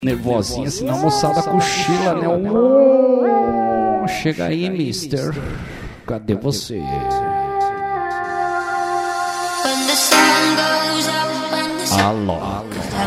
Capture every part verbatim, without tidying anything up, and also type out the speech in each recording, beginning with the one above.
nervosinha, senão a moçada cochila, né? Oh, chega aí, mister. Cadê você? Alô.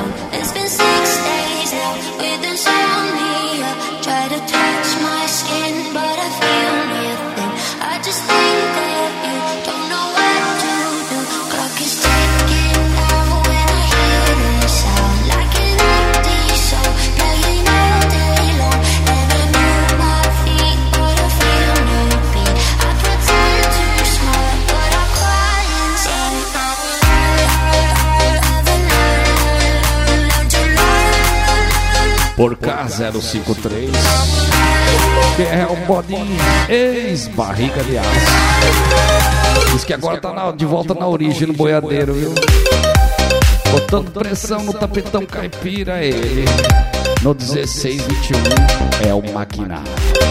Por K zero cinco três, que é o bodinho ex-barriga de aço. Diz que agora tá na, de volta na origem, no boiadeiro, viu? Botando pressão no tapetão caipira, ele. No dezesseis vinte e um é o maquinário.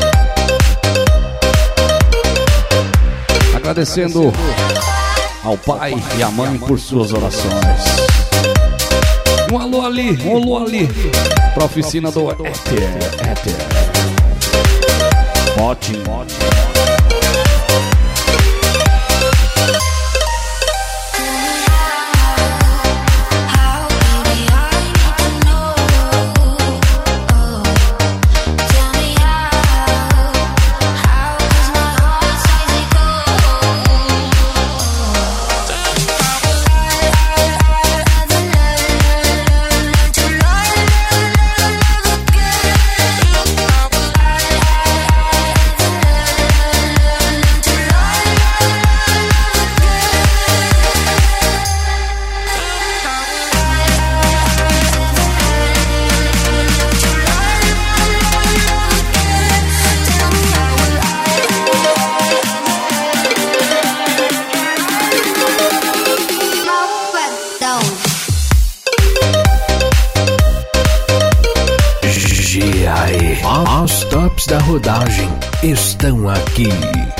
Agradecendo ao pai e à mãe por suas orações. Um alô ali, um alô ali pra oficina do Éter, Éter. Ótimo, ótimo. As tops da rodagem estão aqui.